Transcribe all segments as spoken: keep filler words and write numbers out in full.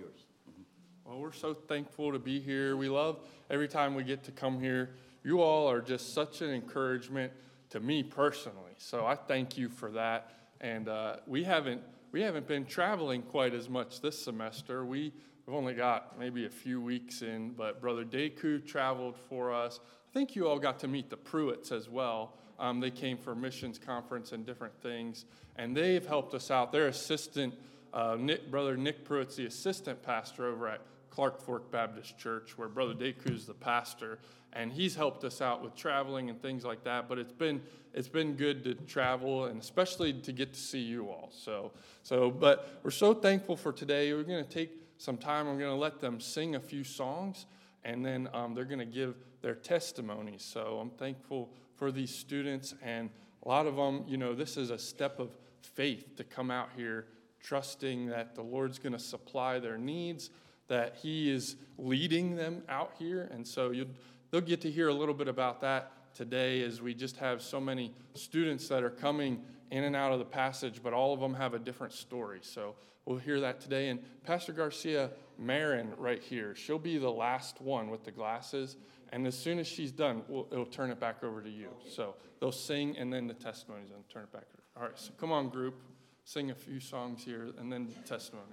yours. Well, we're so thankful to be here. We love every time we get to come here. You all are just such an encouragement to me personally. So I thank you for that. And uh, we haven't we haven't been traveling quite as much this semester. We, we've only got maybe a few weeks in, but Brother Deku traveled for us. I think you all got to meet the Pruitts as well. Um, they came for a missions conference and different things, and they've helped us out. Their assistant, uh, Nick, Brother Nick Pruitt's the assistant pastor over at Clark Fork Baptist Church, where Brother Deku's the pastor, and he's helped us out with traveling and things like that. But it's been it's been good to travel, and especially to get to see you all. So so, but we're so thankful for today. We're going to take some time. I'm going to let them sing a few songs, and then um, they're going to give their testimonies. So I'm thankful for these students, and a lot of them, you know, this is a step of faith to come out here, trusting that the Lord's going to supply their needs, that He is leading them out here. And so you'll, they'll get to hear a little bit about that today, as we just have so many students that are coming in and out of the passage, but all of them have a different story. So we'll hear that today. And Pastor Garcia Marin right here, she'll be the last one with the glasses. And as soon as she's done, we'll, it'll turn it back over to you. So they'll sing, and then the testimonies, and turn it back over. All right, so come on, group. Sing a few songs here, and then the testimonies.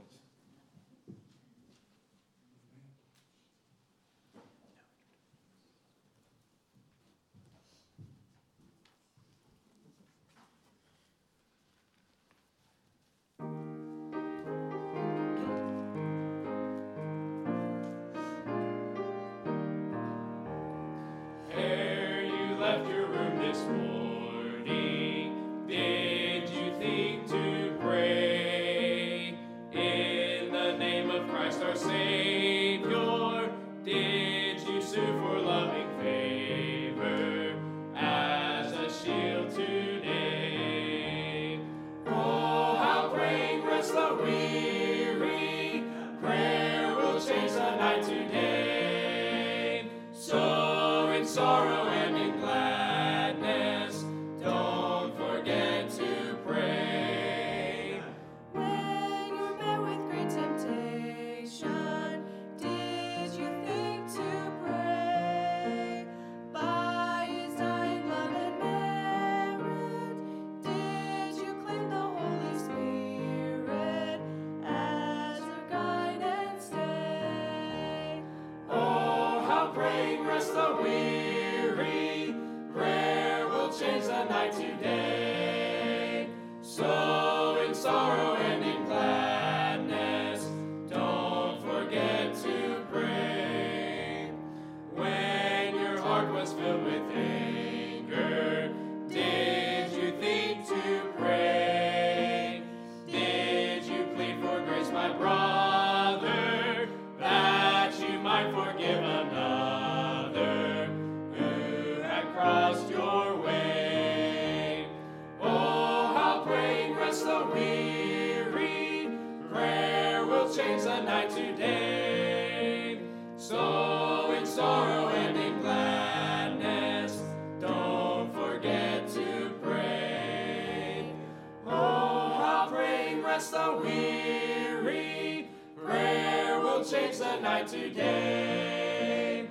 Today,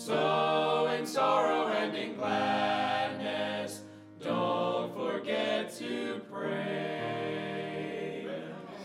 so in sorrow and in gladness, don't forget to pray.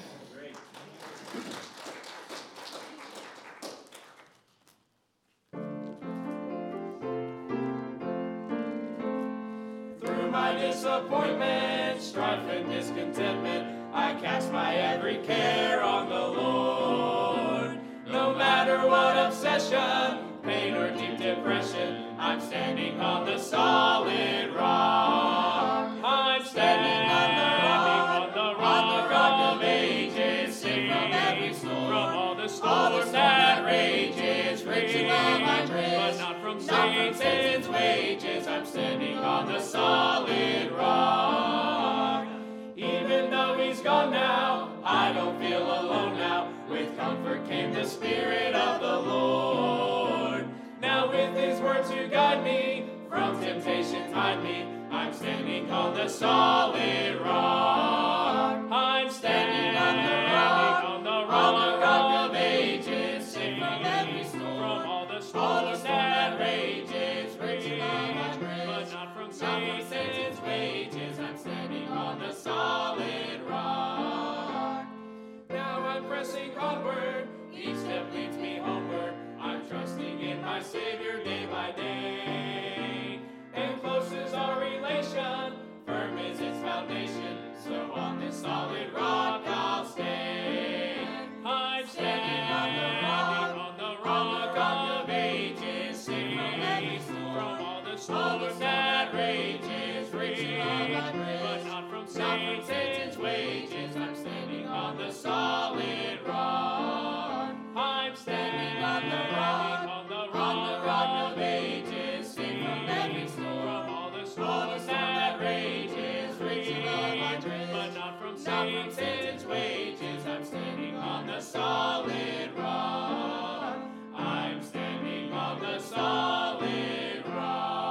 Through my disappointment, strife and discontentment, I cast my every care on the Lord. No matter what obsession, pain or deep depression, I'm standing on the solid rock. I'm standing on the rock, on the rock, on the rock of ages, safe from every storm, from all the storms that rages, rich in love I'm rich, but not from Satan's wages. I'm standing on the solid rock. Even though he's gone now, I don't feel alone now. With comfort came the Spirit of the Lord. Now with His word to guide me, from temptations hide me, I'm standing on the solid rock. I'm standing on the rock, on the rock, on the rock of ages. pressing onward. Each step leads me homeward. I'm trusting in my Savior day by day. And close is our relation, firm is its foundation. So on this solid rock I'll stand. I'm standing on the rock, on the rock of ages. Sing from all the storms that rages free, but not from Satan's wages. I'm standing on the solid rock. I'm standing on the rock, on the rock of ages. Sing from every storm, from all the storms that rages free, but not from Satan's wages. I'm standing on the solid rock. I'm standing on the solid rock.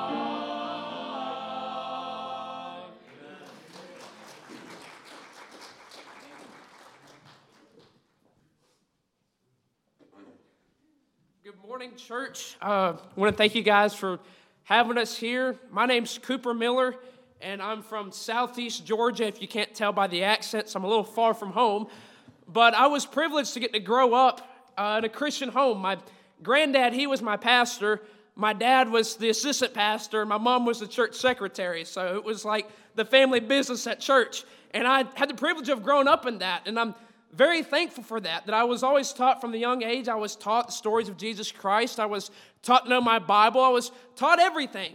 Good morning, church. Uh, I want to thank you guys for having us here. My name's Cooper Miller, and I'm from Southeast Georgia. If you can't tell by the accents, I'm a little far from home. But I was privileged to get to grow up uh, in a Christian home. My granddad, he was my pastor. My dad was the assistant pastor. My mom was the church secretary. So it was like the family business at church. And I had the privilege of growing up in that. And I'm very thankful for that, that I was always taught from the young age. I was taught the stories of Jesus Christ. I was taught to know my Bible. I was taught everything.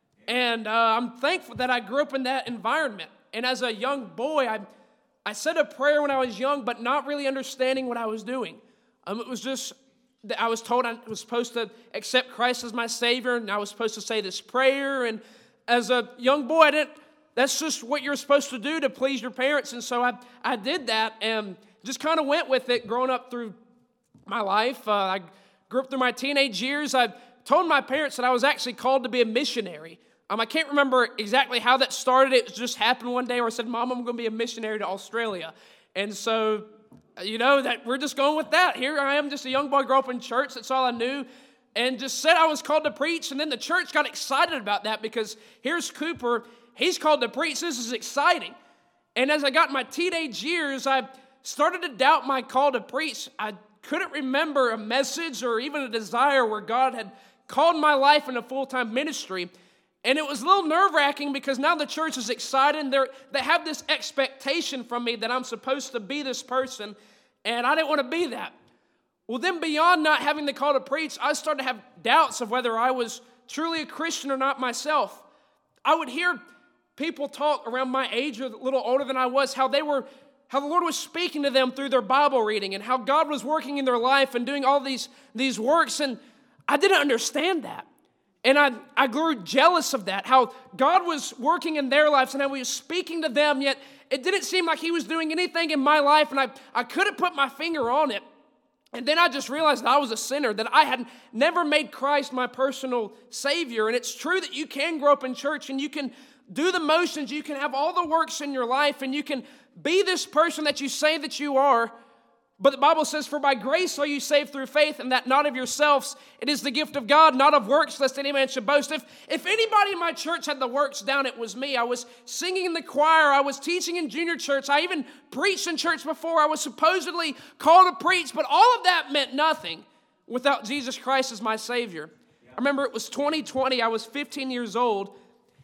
And uh, I'm thankful that I grew up in that environment. And as a young boy, I, I said a prayer when I was young, but not really understanding what I was doing. Um, it was just that I was told I was supposed to accept Christ as my Savior, and I was supposed to say this prayer. And as a young boy, I didn't, that's just what you're supposed to do to please your parents. And so I, I did that and just kind of went with it growing up through my life. Uh, I grew up through my teenage years. I told my parents that I was actually called to be a missionary. Um, I can't remember exactly how that started. It just happened one day where I said, Mom, I'm going to be a missionary to Australia. And so, you know, that we're just going with that. Here I am, just a young boy, grew up in church. That's all I knew. And just said I was called to preach. And then the church got excited about that because here's Cooper. He's called to preach. This is exciting. And as I got in my teenage years, I started to doubt my call to preach. I couldn't remember a message or even a desire where God had called my life in a full-time ministry. And it was a little nerve-wracking because now the church is excited. They're, they have this expectation from me that I'm supposed to be this person, and I didn't want to be that. Well, then beyond not having the call to preach, I started to have doubts of whether I was truly a Christian or not myself. I would hear people talk around my age or a little older than I was, how they were how the Lord was speaking to them through their Bible reading and how God was working in their life and doing all these, these works. And I didn't understand that. And I, I grew jealous of that, how God was working in their lives and how He was speaking to them, yet it didn't seem like He was doing anything in my life, and I, I couldn't put my finger on it. And then I just realized that I was a sinner, that I had never made Christ my personal Savior. And it's true that you can grow up in church and you can do the motions, you can have all the works in your life, and you can be this person that you say that you are. But the Bible says, for by grace are you saved through faith, and that not of yourselves. It is the gift of God, not of works, lest any man should boast. If, if anybody in my church had the works down, it was me. I was singing in the choir. I was teaching in junior church. I even preached in church before. I was supposedly called to preach, but all of that meant nothing without Jesus Christ as my Savior. I remember it was twenty twenty. I was fifteen years old,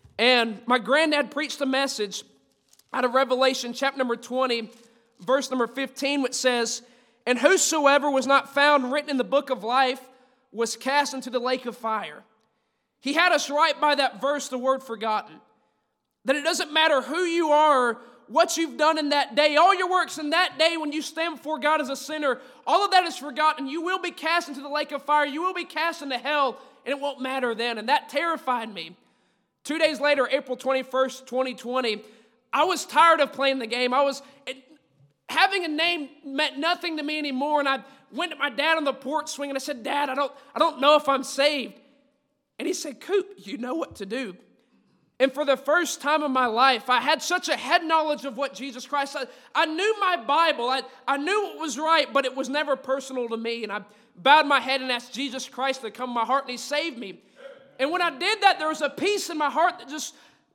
and my granddad preached a message out of Revelation chapter number twenty, verse number fifteen, which says, and whosoever was not found written in the book of life was cast into the lake of fire. He had us right by that verse, the word forgotten. That it doesn't matter who you are or what you've done in that day. All your works in that day when you stand before God as a sinner, all of that is forgotten. You will be cast into the lake of fire. You will be cast into hell, and it won't matter then. And that terrified me. Two days later, April twenty-first, twenty twenty, I was tired of playing the game. I was... It, Having a name meant nothing to me anymore, and I went to my dad on the porch swing, and I said, Dad, I don't, I don't know if I'm saved. And he said, Coop, you know what to do. And for the first time in my life, I had such a head knowledge of what Jesus Christ said. I knew my Bible. I, I knew what was right, but it was never personal to me. And I bowed my head and asked Jesus Christ to come in my heart, and He saved me. And when I did that, there was a peace in my heart that just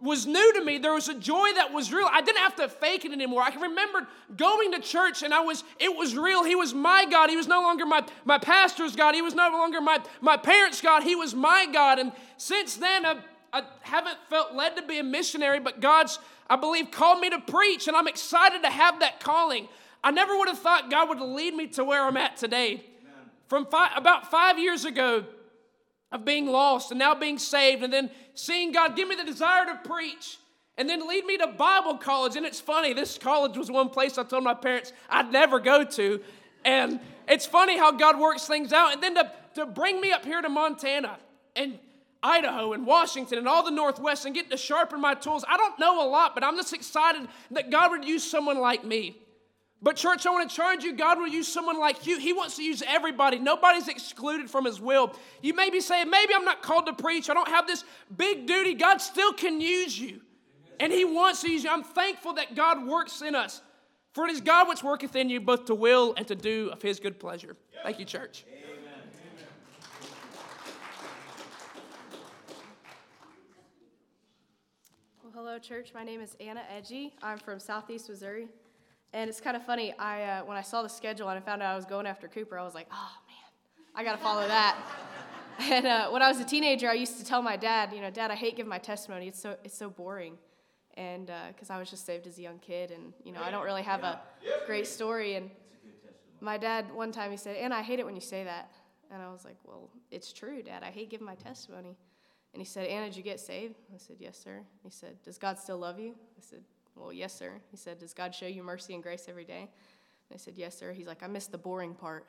was new to me. There was a joy that was real. I didn't have to fake it anymore. I can remember going to church and I was, it was real. He was my God. He was no longer my, my pastor's God. He was no longer my, my parents' God. He was my God. And since then, I, I haven't felt led to be a missionary, but God's, I believe, called me to preach, and I'm excited to have that calling. I never would have thought God would lead me to where I'm at today. Amen. From five, about five years ago, of being lost and now being saved, and then seeing God give me the desire to preach and then lead me to Bible college. And it's funny, this college was one place I told my parents I'd never go to. And it's funny how God works things out. And then to, to bring me up here to Montana and Idaho and Washington and all the Northwest and get to sharpen my tools. I don't know a lot, but I'm just excited that God would use someone like me. But church, I want to charge you, God will use someone like you. He wants to use everybody. Nobody's excluded from his will. You may be saying, maybe I'm not called to preach. I don't have this big duty. God still can use you. And he wants to use you. I'm thankful that God works in us. For it is God which worketh in you both to will and to do of his good pleasure. Thank you, church. Amen. Well, hello, church. My name is Anna Edgy. I'm from Southeast Missouri. And it's kind of funny, I uh, when I saw the schedule and I found out I was going after Cooper, I was like, oh, man, I got to follow that. And uh, when I was a teenager, I used to tell my dad, you know, Dad, I hate giving my testimony. It's so it's so boring. And because uh, I was just saved as a young kid, and, you know, I don't really have a great story. And my dad, one time, he said, Anna, I hate it when you say that. And I was like, well, it's true, Dad. I hate giving my testimony. And he said, Anna, did you get saved? I said, yes, sir. He said, does God still love you? I said, well, yes, sir. He said, does God show you mercy and grace every day? And I said, yes, sir. He's like, I missed the boring part.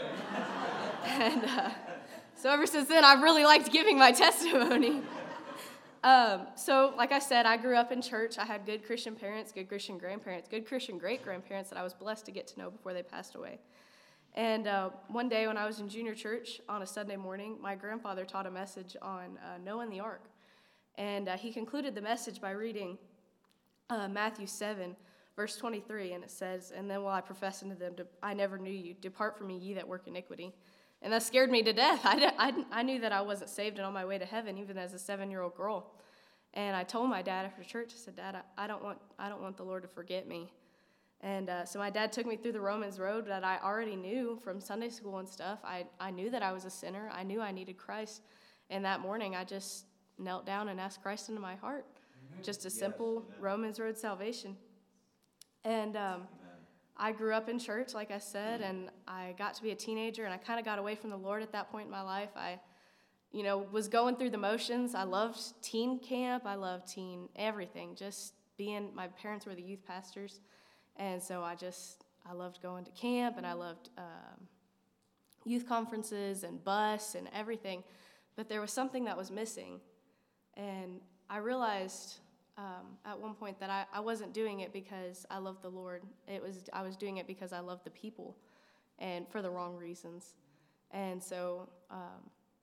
and uh, so ever since then, I've really liked giving my testimony. um, so like I said, I grew up in church. I had good Christian parents, good Christian grandparents, good Christian great-grandparents that I was blessed to get to know before they passed away. And uh, one day when I was in junior church on a Sunday morning, my grandfather taught a message on uh, Noah and the ark. And uh, he concluded the message by reading Uh, Matthew seven, verse twenty-three, and it says, and then while I profess unto them, I never knew you. Depart from me, ye that work iniquity. And that scared me to death. I, I, I knew that I wasn't saved and on my way to heaven, even as a seven-year-old girl. And I told my dad after church, I said, Dad, I, I don't want I don't want the Lord to forget me. And uh, so my dad took me through the Romans road that I already knew from Sunday school and stuff. I, I knew that I was a sinner. I knew I needed Christ. And that morning, I just knelt down and asked Christ into my heart. Just a simple yes, Romans road salvation. And um, I grew up in church, like I said, and I got to be a teenager, and I kind of got away from the Lord at that point in my life. I, you know, was going through the motions. I loved teen camp. I loved teen everything, just being, my parents were the youth pastors. And so I just, I loved going to camp, and I loved um, youth conferences and bus and everything. But there was something that was missing. And I realized um, at one point that I, I wasn't doing it because I loved the Lord. It was I was doing it because I loved the people, and for the wrong reasons. And so um,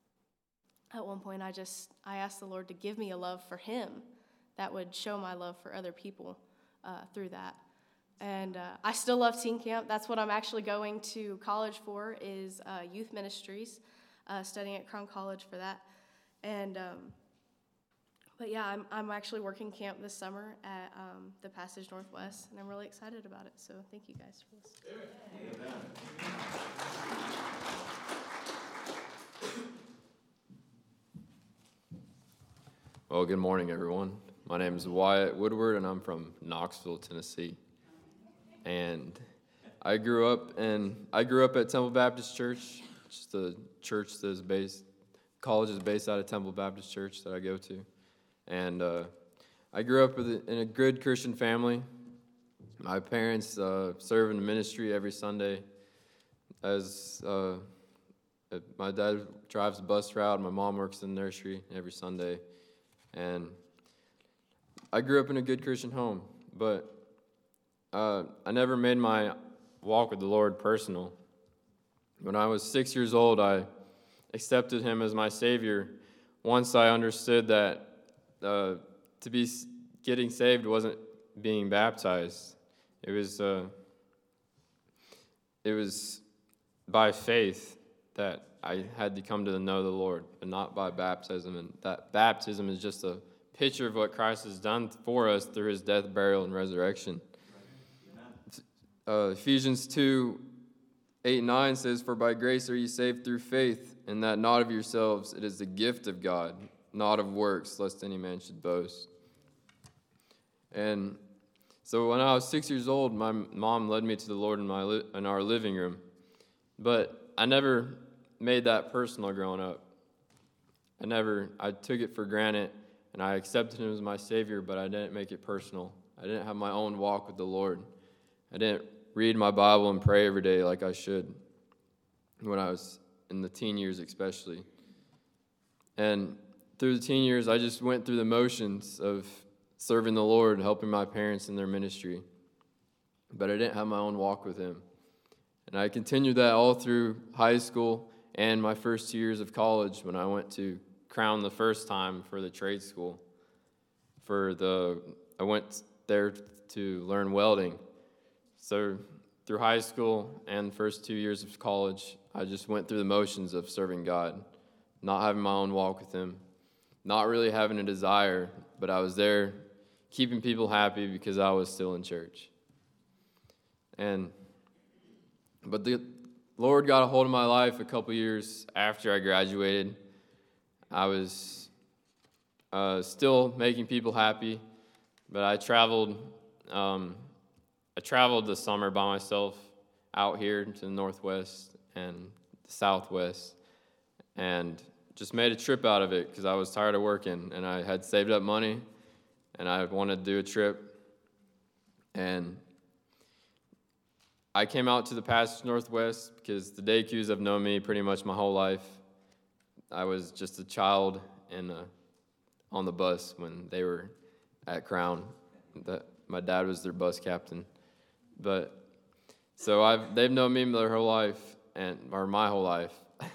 at one point I just I asked the Lord to give me a love for Him that would show my love for other people uh, through that. And uh, I still love teen camp. That's what I'm actually going to college for, is uh, youth ministries, uh, studying at Crown College for that. And um, But yeah, I'm I'm actually working camp this summer at um, the Passage Northwest, and I'm really excited about it. So thank you guys for this. Amen. Well, good morning, everyone. My name is Wyatt Woodward, and I'm from Knoxville, Tennessee. And I grew up in I grew up at Temple Baptist Church, just a church that is based, college is based out of Temple Baptist Church that I go to. And uh, I grew up with a, in a good Christian family. My parents uh, serve in the ministry every Sunday. As uh, my dad drives a bus route, my mom works in the nursery every Sunday. And I grew up in a good Christian home, but uh, I never made my walk with the Lord personal. When I was six years old, I accepted Him as my Savior once I understood that Uh, to be getting saved wasn't being baptized. It was uh, it was by faith that I had to come to know the Lord, but not by baptism. And that baptism is just a picture of what Christ has done for us through his death, burial, and resurrection. Uh, Ephesians two, eight and nine says, "For by grace are ye saved through faith, and that not of yourselves, it is the gift of God, not of works, lest any man should boast." And so when I was six years old, my mom led me to the Lord in, my li- in our living room. But I never made that personal growing up. I never, I took it for granted, and I accepted him as my Savior, but I didn't make it personal. I didn't have my own walk with the Lord. I didn't read my Bible and pray every day like I should when I was in the teen years especially. And through the teen years, I just went through the motions of serving the Lord, helping my parents in their ministry. But I didn't have my own walk with him. And I continued that all through high school and my first two years of college when I went to Crown the first time for the trade school. For the, I went there to learn welding. So through high school and first two years of college, I just went through the motions of serving God, not having my own walk with him, not really having a desire, but I was there keeping people happy because I was still in church. And but the Lord got a hold of my life a couple years after I graduated. I was uh, still making people happy, but I traveled. Um, I traveled this summer by myself out here to the northwest and the southwest, and just made a trip out of it because I was tired of working, and I had saved up money, and I wanted to do a trip. And I came out to the Passage Northwest because the Daycus have known me pretty much my whole life. I was just a child in a, on the bus when they were at Crown. That my dad was their bus captain. But so I've they've known me their whole life, and or my whole life.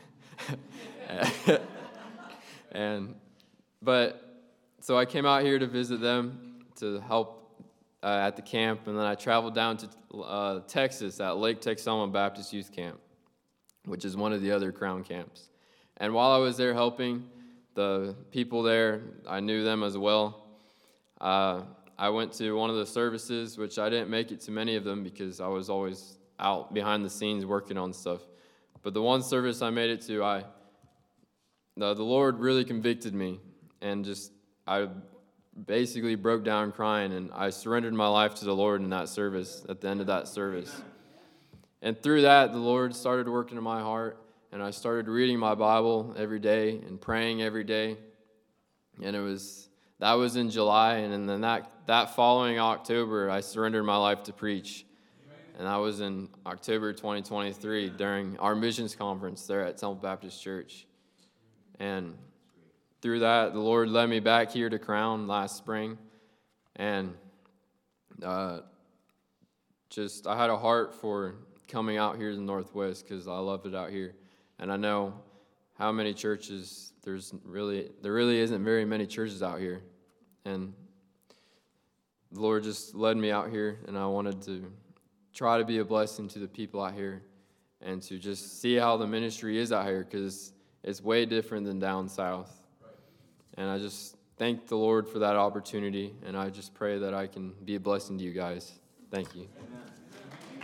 and but so I came out here to visit them to help uh, at the camp, and then I traveled down to uh, Texas at Lake Texoma Baptist Youth Camp, which is one of the other Crown camps. And while I was there helping the people there, I knew them as well. Uh, I went to one of the services, which I didn't make it to many of them because I was always out behind the scenes working on stuff. But the one service I made it to, I the, the Lord really convicted me, and just I basically broke down crying, and I surrendered my life to the Lord in that service, at the end of that service. And through that, the Lord started working in my heart, and I started reading my Bible every day and praying every day. And it was that was in July, and then that, that following October, I surrendered my life to preach. And that was in October twenty twenty-three during our missions conference there at Temple Baptist Church. And through that, the Lord led me back here to Crown last spring. And uh, just I had a heart for coming out here to the Northwest because I loved it out here. And I know how many churches, there's really, there really isn't very many churches out here. And the Lord just led me out here, and I wanted to try to be a blessing to the people out here and to just see how the ministry is out here, because it's way different than down south. And I just thank the Lord for that opportunity, and I just pray that I can be a blessing to you guys. Thank you. Amen.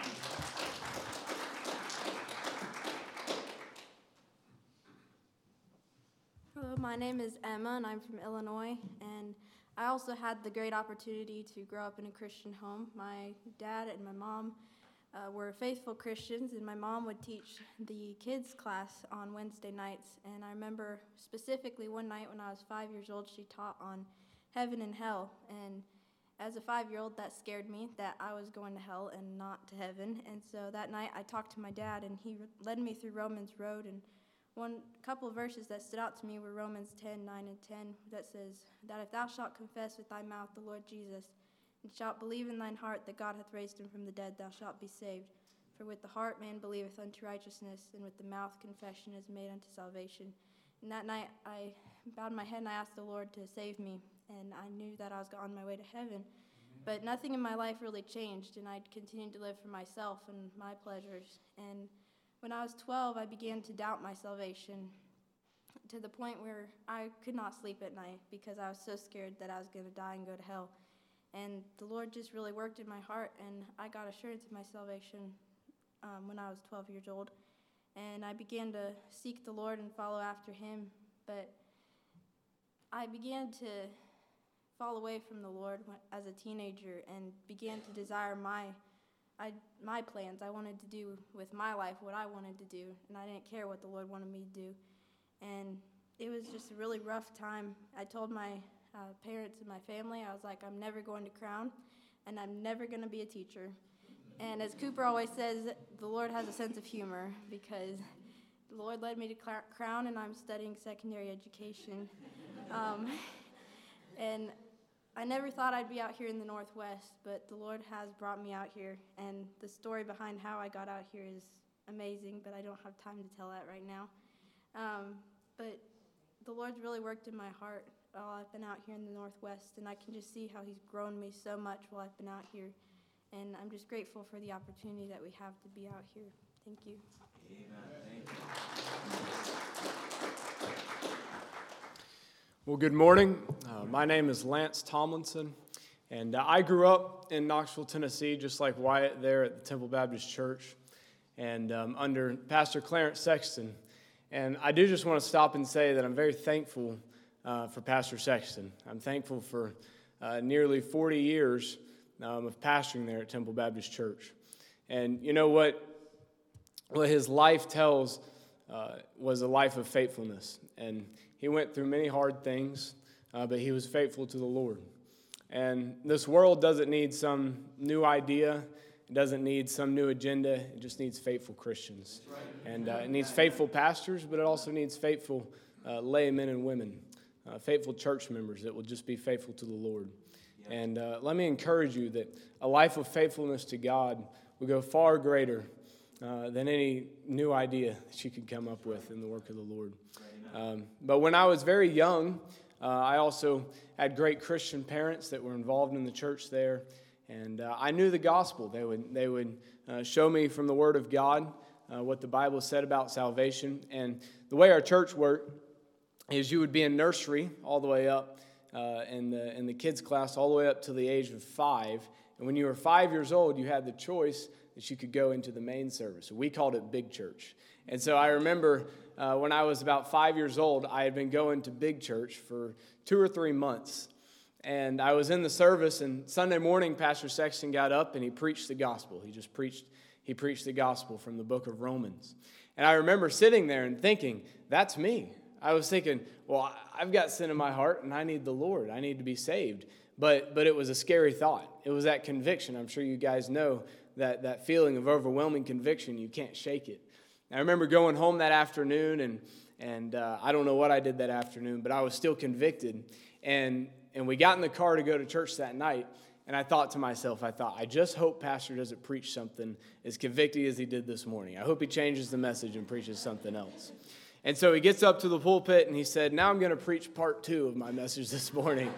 Hello, my name is Emma, and I'm from Illinois, and I also had the great opportunity to grow up in a Christian home. My dad and my mom uh, were faithful Christians, and my mom would teach the kids class on Wednesday nights. And I remember specifically one night when I was five years old, she taught on heaven and hell. And as a five-year-old, that scared me, that I was going to hell and not to heaven. And so that night I talked to my dad, and he led me through Romans Road. And one couple of verses that stood out to me were Romans ten, nine, and ten, that says, that if thou shalt confess with thy mouth the Lord Jesus, and shalt believe in thine heart that God hath raised him from the dead, thou shalt be saved. For with the heart man believeth unto righteousness, and with the mouth confession is made unto salvation. And that night I bowed my head and I asked the Lord to save me, and I knew that I was on my way to heaven. But nothing in my life really changed, and I'd continued to live for myself and my pleasures. And when I was twelve, I began to doubt my salvation. to the point where I could not sleep at night because I was so scared that I was going to die and go to hell. And the Lord just really worked in my heart, and I got assurance of my salvation um, when I was twelve years old. And I began to seek the Lord and follow after him. But I began to fall away from the Lord as a teenager and began to desire my I, my plans. I wanted to do with my life what I wanted to do, and I didn't care what the Lord wanted me to do. And it was just a really rough time. I told my uh, parents and my family, I was like, I'm never going to Crown, and I'm never going to be a teacher. And as Cooper always says, the Lord has a sense of humor, because the Lord led me to Crown, and I'm studying secondary education. Um, and I never thought I'd be out here in the Northwest, but the Lord has brought me out here, and the story behind how I got out here is amazing, but I don't have time to tell that right now. Um, but the Lord's really worked in my heart while I've been out here in the Northwest, and I can just see how he's grown me so much while I've been out here, and I'm just grateful for the opportunity that we have to be out here. Thank you. Amen. Thank you. Well, good morning. Uh, my name is Lance Tomlinson, and uh, I grew up in Knoxville, Tennessee, just like Wyatt there at the Temple Baptist Church, and um, under Pastor Clarence Sexton. And I do just want to stop and say that I'm very thankful uh, for Pastor Sexton. I'm thankful for uh, nearly forty years um, of pastoring there at Temple Baptist Church. And you know what? What his life tells uh, was a life of faithfulness. And he went through many hard things, uh, but he was faithful to the Lord. And this world doesn't need some new idea. It doesn't need some new agenda. It just needs faithful Christians. And uh, it needs faithful pastors, but it also needs faithful uh, laymen and women, uh, faithful church members that will just be faithful to the Lord. And uh, let me encourage you that a life of faithfulness to God will go far greater uh, than any new idea that you could come up with in the work of the Lord. Um, but when I was very young, uh, I also had great Christian parents that were involved in the church there, and uh, I knew the gospel. They would they would uh, show me from the Word of God uh, what the Bible said about salvation. And the way our church worked is you would be in nursery all the way up uh, in the in the kids class all the way up to the age of five. And when you were five years old, you had the choice that you could go into the main service. We called it Big Church. And so I remember uh, when I was about five years old, I had been going to Big Church for two or three months. And I was in the service, and Sunday morning, Pastor Sexton got up and he preached the gospel. He just preached, he preached the gospel from the book of Romans. And I remember sitting there and thinking, that's me. I was thinking, well, I've got sin in my heart and I need the Lord. I need to be saved. But but it was a scary thought. It was that conviction. I'm sure you guys know that, that feeling of overwhelming conviction. You can't shake it. I remember going home that afternoon, and and uh, I don't know what I did that afternoon, but I was still convicted. And and we got in the car to go to church that night, and I thought to myself, I thought, I just hope Pastor doesn't preach something as convicting as he did this morning. I hope he changes the message and preaches something else. And so he gets up to the pulpit, and he said, now I'm going to preach part two of my message this morning.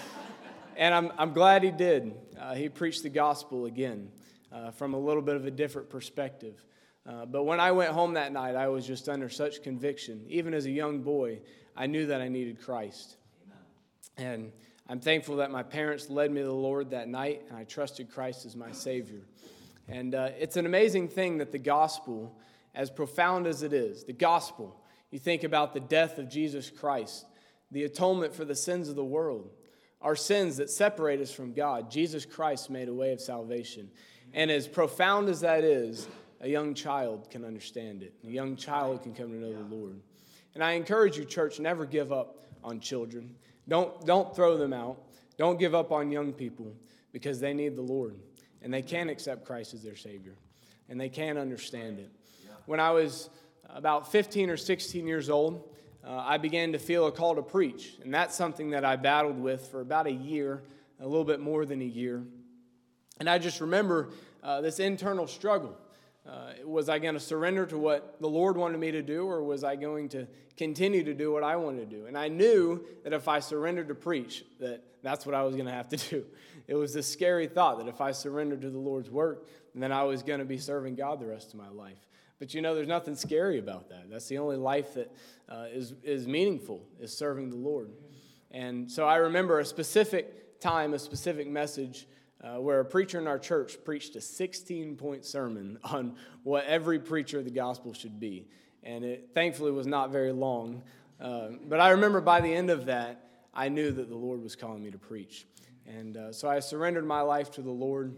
And I'm I'm glad he did. Uh, he preached the gospel again uh, from a little bit of a different perspective. Uh, but when I went home that night, I was just under such conviction. Even as a young boy, I knew that I needed Christ. Amen. And I'm thankful that my parents led me to the Lord that night, and I trusted Christ as my Savior. And uh, it's an amazing thing that the gospel, as profound as it is, the gospel, you think about the death of Jesus Christ, the atonement for the sins of the world, our sins that separate us from God. Jesus Christ made a way of salvation. And as profound as that is, a young child can understand it. A young child can come to know the Lord. And I encourage you, church, never give up on children. Don't, don't throw them out. Don't give up on young people, because they need the Lord. And they can accept Christ as their Savior. And they can understand it. When I was about fifteen or sixteen years old, uh, I began to feel a call to preach. And that's something that I battled with for about a year, a little bit more than a year. And I just remember uh, this internal struggle. Uh, was I going to surrender to what the Lord wanted me to do, or was I going to continue to do what I wanted to do? And I knew that if I surrendered to preach, that that's what I was going to have to do. It was this scary thought that if I surrendered to the Lord's work, then I was going to be serving God the rest of my life. But you know, there's nothing scary about that. That's the only life that uh, is, is meaningful, is serving the Lord. And so I remember a specific time, a specific message uh, where a preacher in our church preached a sixteen-point sermon on what every preacher of the gospel should be. And it thankfully was not very long. Uh, but I remember by the end of that, I knew that the Lord was calling me to preach. And uh, so I surrendered my life to the Lord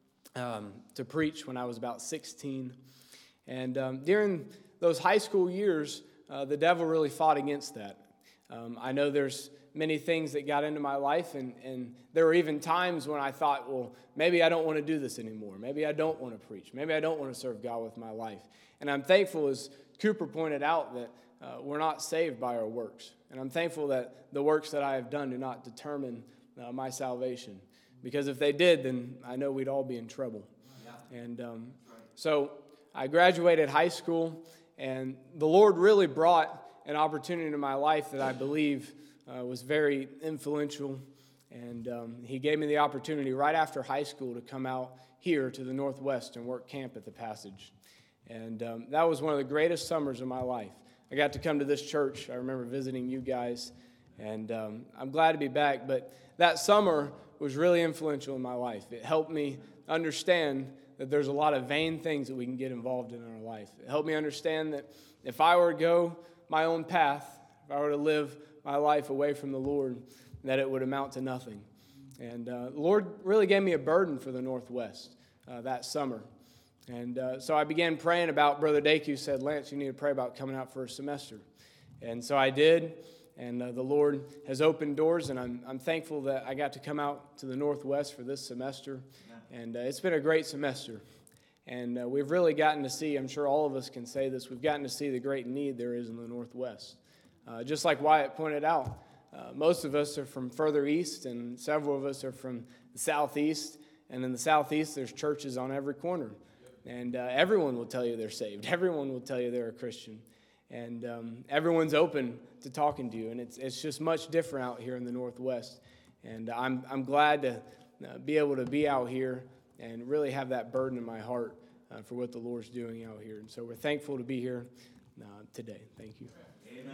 um, to preach when I was about sixteen. And um, during those high school years, uh, the devil really fought against that. Um, I know there's many things that got into my life, and, and there were even times when I thought, well, maybe I don't want to do this anymore. Maybe I don't want to preach. Maybe I don't want to serve God with my life. And I'm thankful, as Cooper pointed out, that uh, we're not saved by our works. And I'm thankful that the works that I have done do not determine uh, my salvation. Because if they did, then I know we'd all be in trouble. And um, so I graduated high school, and the Lord really brought an opportunity into my life that I believe uh, was very influential. And um, he gave me the opportunity right after high school to come out here to the Northwest and work camp at the Passage. And um, that was one of the greatest summers of my life. I got to come to this church. I remember visiting you guys, and um, I'm glad to be back. But that summer was really influential in my life. It helped me understand that there's a lot of vain things that we can get involved in in our life. It helped me understand that if I were to go my own path, if I were to live my life away from the Lord, that it would amount to nothing. And uh, the Lord really gave me a burden for the Northwest uh, that summer. And uh, so I began praying about, Brother Daku said, Lance, you need to pray about coming out for a semester. And so I did, and uh, the Lord has opened doors, and I'm, I'm thankful that I got to come out to the Northwest for this semester. And uh, it's been a great semester. And uh, we've really gotten to see, I'm sure all of us can say this, we've gotten to see the great need there is in the Northwest. Uh, just like Wyatt pointed out, uh, most of us are from further east, and several of us are from the southeast. And in the southeast, there's churches on every corner. And uh, everyone will tell you they're saved. Everyone will tell you they're a Christian. And um, everyone's open to talking to you. And it's it's just much different out here in the Northwest. And I'm I'm glad to uh, be able to be out here and really have that burden in my heart uh, for what the Lord's doing out here. And so we're thankful to be here uh, today. Thank you. Amen.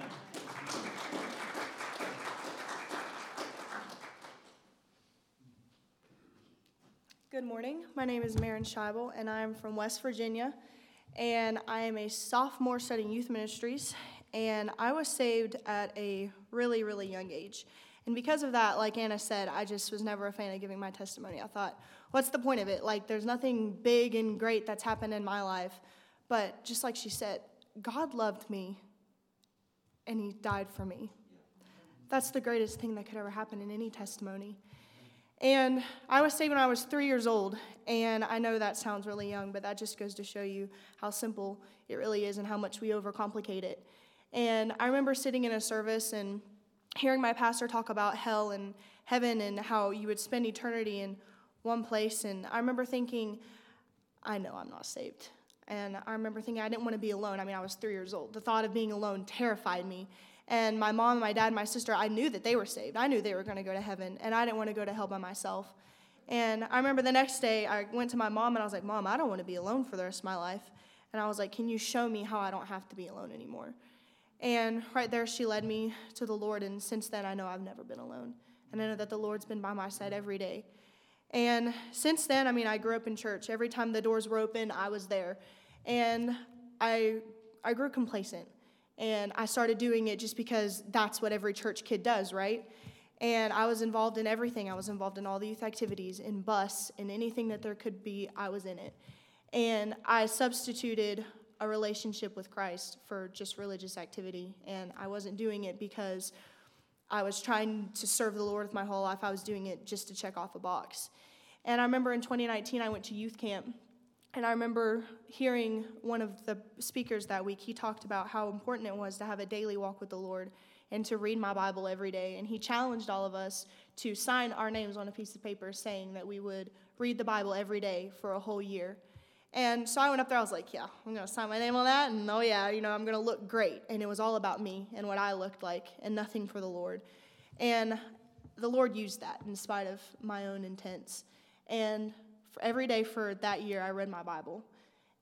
Good morning. My name is Marin Scheibel, and I'm from West Virginia, and I am a sophomore studying youth ministries, and I was saved at a really, really young age. And because of that, like Anna said, I just was never a fan of giving my testimony. I thought, what's the point of it? Like, there's nothing big and great that's happened in my life. But just like she said, God loved me, and he died for me. That's the greatest thing that could ever happen in any testimony. And I was saved when I was three years old, and I know that sounds really young, but that just goes to show you how simple it really is and how much we overcomplicate it. And I remember sitting in a service and hearing my pastor talk about hell and heaven and how you would spend eternity in one place, and I remember thinking, I know I'm not saved. And I remember thinking I didn't want to be alone. I mean, I was three years old. The thought of being alone terrified me. And my mom, my dad, and my sister, I knew that they were saved. I knew they were going to go to heaven, and I didn't want to go to hell by myself. And I remember the next day, I went to my mom, and I was like, Mom, I don't want to be alone for the rest of my life. And I was like, can you show me how I don't have to be alone anymore? And right there, she led me to the Lord, and since then, I know I've never been alone. And I know that the Lord's been by my side every day. And since then, I mean, I grew up in church. Every time the doors were open, I was there. And I I grew complacent. And I started doing it just because that's what every church kid does, right? And I was involved in everything. I was involved in all the youth activities, in bus, in anything that there could be, I was in it. And I substituted a relationship with Christ for just religious activity. And I wasn't doing it because I was trying to serve the Lord with my whole life. I was doing it just to check off a box. And I remember in twenty nineteen, I went to youth camp. And I remember hearing one of the speakers that week, he talked about how important it was to have a daily walk with the Lord and to read my Bible every day. And he challenged all of us to sign our names on a piece of paper saying that we would read the Bible every day for a whole year. And so I went up there, I was like, yeah, I'm going to sign my name on that, and oh yeah, you know, I'm going to look great. And it was all about me and what I looked like and nothing for the Lord. And the Lord used that in spite of my own intents. And every day for that year, I read my Bible.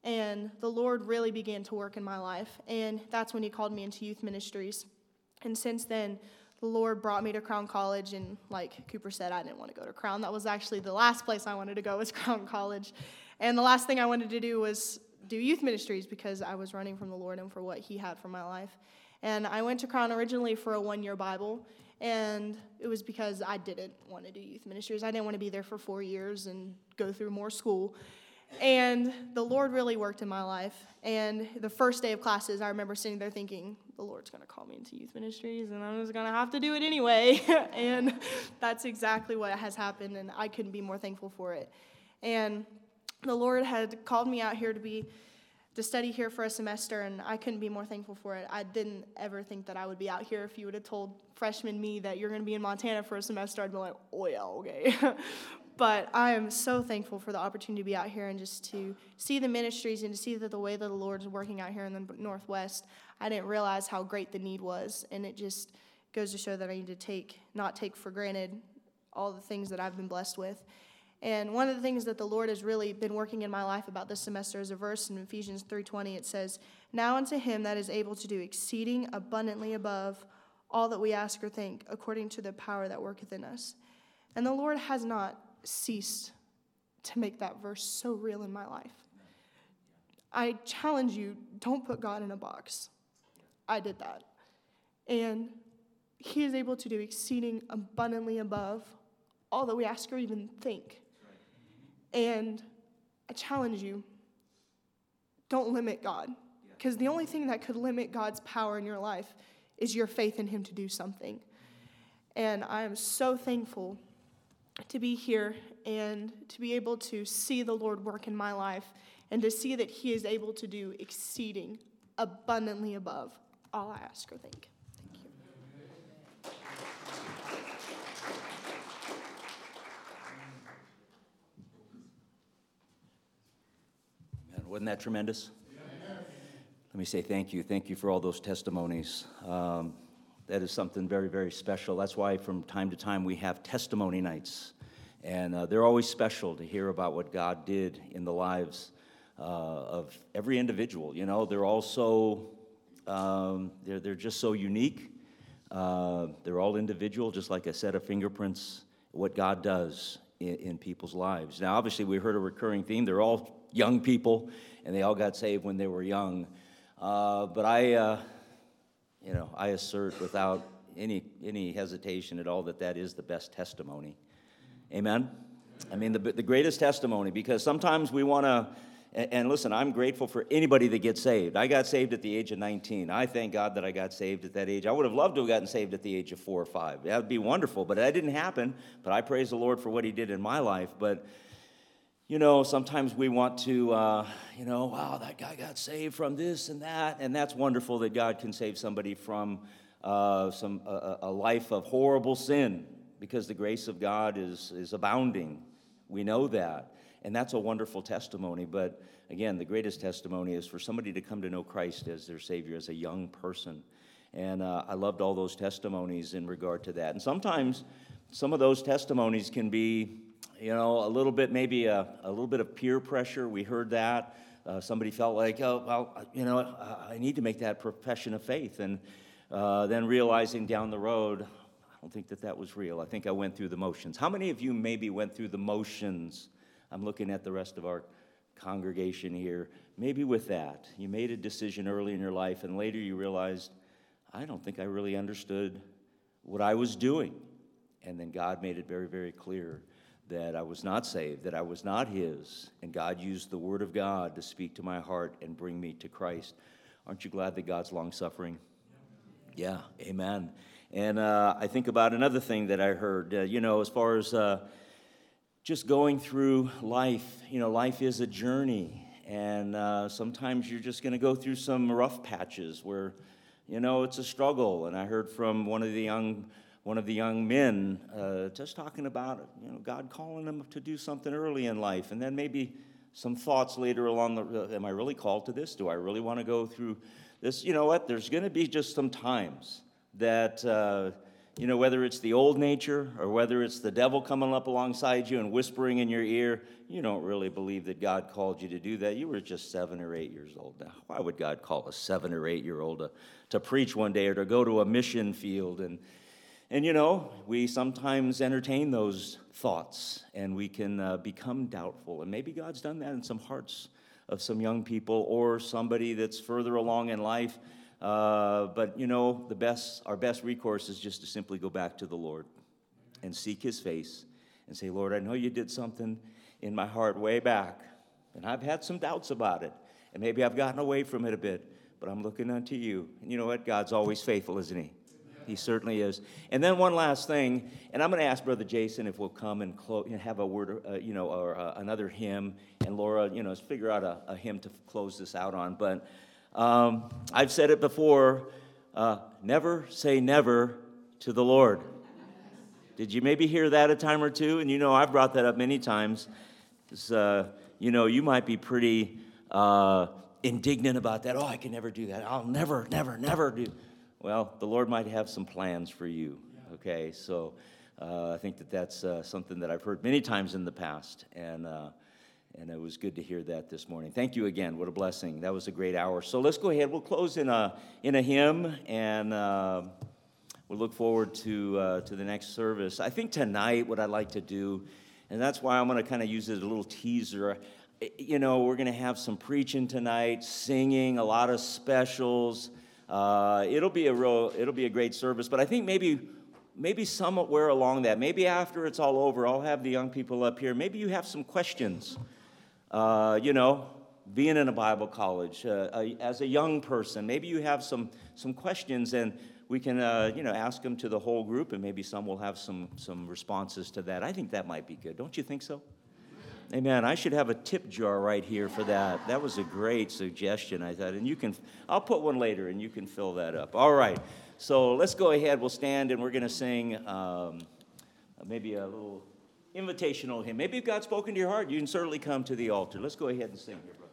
And the Lord really began to work in my life. And that's when he called me into youth ministries. And since then, the Lord brought me to Crown College. And like Cooper said, I didn't want to go to Crown. That was actually the last place I wanted to go was Crown College. And the last thing I wanted to do was do youth ministries because I was running from the Lord and for what he had for my life. And I went to Crown originally for a one-year Bible. And it was because I didn't want to do youth ministries. I didn't want to be there for four years and go through more school. And the Lord really worked in my life. And the first day of classes, I remember sitting there thinking, the Lord's going to call me into youth ministries, and I'm just going to have to do it anyway. And that's exactly what has happened, and I couldn't be more thankful for it. And the Lord had called me out here to be to study here for a semester, and I couldn't be more thankful for it. I didn't ever think that I would be out here. If you would have told freshman me that you're going to be in Montana for a semester, I'd be like, oh, yeah, okay. But I am so thankful for the opportunity to be out here and just to see the ministries and to see that the way that the Lord is working out here in the Northwest. I didn't realize how great the need was, and it just goes to show that I need to take, not take for granted all the things that I've been blessed with. And one of the things that the Lord has really been working in my life about this semester is a verse in Ephesians three twenty. It says, "Now unto him that is able to do exceeding abundantly above all that we ask or think, according to the power that worketh in us." And the Lord has not ceased to make that verse so real in my life. I challenge you, don't put God in a box. I did that. And he is able to do exceeding abundantly above all that we ask or even think. And I challenge you, don't limit God. Because the only thing that could limit God's power in your life is your faith in him to do something. And I am so thankful to be here and to be able to see the Lord work in my life and to see that he is able to do exceeding abundantly above all I ask or think. Thank you. Man, wasn't that tremendous? Let me say thank you. Thank you for all those testimonies. Um, That is something very, very special. That's why from time to time we have testimony nights. And uh, they're always special to hear about what God did in the lives uh, of every individual. You know, they're all so, um, they're, they're just so unique. Uh, they're all individual, just like a set of fingerprints, what God does in, in people's lives. Now, obviously, we heard a recurring theme. They're all young people, and they all got saved when they were young. Uh, but I... Uh, You know, I assert without any any hesitation at all that that is the best testimony. Amen? I mean, the the greatest testimony, because sometimes we want to, and, and listen, I'm grateful for anybody that gets saved. I got saved at the age of nineteen. I thank God that I got saved at that age. I would have loved to have gotten saved at the age of four or five. That would be wonderful, but that didn't happen. But I praise the Lord for what he did in my life. But you know, sometimes we want to, uh, you know, wow, that guy got saved from this and that, and that's wonderful that God can save somebody from uh, some a, a life of horrible sin, because the grace of God is is abounding. We know that, and that's a wonderful testimony. But again, the greatest testimony is for somebody to come to know Christ as their Savior as a young person, and uh, I loved all those testimonies in regard to that. And sometimes some of those testimonies can be, you know, a little bit, maybe a, a little bit of peer pressure. We heard that. Uh, somebody felt like, oh, well, you know, I need to make that profession of faith. And uh, then realizing down the road, I don't think that that was real. I think I went through the motions. How many of you maybe went through the motions? I'm looking at the rest of our congregation here. Maybe with that, you made a decision early in your life, and later you realized, I don't think I really understood what I was doing. And then God made it very, very clear that I was not saved, that I was not his, and God used the word of God to speak to my heart and bring me to Christ. Aren't you glad that God's long-suffering? Yeah, amen. And uh, I think about another thing that I heard, uh, you know, as far as uh, just going through life. You know, life is a journey, and uh, sometimes you're just going to go through some rough patches where, you know, it's a struggle. And I heard from one of the young One of the young men uh, just talking about, you know, God calling them to do something early in life, and then maybe some thoughts later along the, uh, am I really called to this? Do I really want to go through this? You know what? There's going to be just some times that, uh, you know, whether it's the old nature or whether it's the devil coming up alongside you and whispering in your ear, you don't really believe that God called you to do that. You were just seven or eight years old. Now, why would God call a seven or eight-year-old to, to preach one day or to go to a mission field? And, and, you know, we sometimes entertain those thoughts, and we can uh, become doubtful. And maybe God's done that in some hearts of some young people or somebody that's further along in life. Uh, but, you know, the best, our best recourse is just to simply go back to the Lord and seek his face and say, Lord, I know you did something in my heart way back, and I've had some doubts about it, and maybe I've gotten away from it a bit, but I'm looking unto you. And you know what? God's always faithful, isn't he? He certainly is. And then one last thing, and I'm going to ask Brother Jason if we'll come and clo- have a word, uh, you know, or uh, another hymn, and Laura, you know, let's figure out a, a hymn to close this out on. But um, I've said it before, uh, never say never to the Lord. Did you maybe hear that a time or two? And you know, I've brought that up many times. Uh, you know, you might be pretty uh, indignant about that. Oh, I can never do that. I'll never, never, never do. Well, the Lord might have some plans for you, okay? So uh, I think that that's uh, something that I've heard many times in the past, and uh, and it was good to hear that this morning. Thank you again. What a blessing. That was a great hour. So let's go ahead. We'll close in a, in a hymn, and uh, we'll look forward to, uh, to the next service. I think tonight what I'd like to do, and that's why I'm going to kind of use it as a little teaser. You know, we're going to have some preaching tonight, singing, a lot of specials. Uh, it'll be a real, it'll be a great service. But I think maybe, maybe somewhere along that, maybe after it's all over, I'll have the young people up here. Maybe you have some questions. Uh, you know, being in a Bible college, uh, uh, as a young person, maybe you have some some questions, and we can, uh, you know, ask them to the whole group, and maybe some will have some some responses to that. I think that might be good. Don't you think so? Amen. I should have a tip jar right here for that. That was a great suggestion, I thought. And you can, I'll put one later, and you can fill that up. All right. So let's go ahead. We'll stand, and we're going to sing um, maybe a little invitational hymn. Maybe if God's spoken to your heart, you can certainly come to the altar. Let's go ahead and sing here, brother.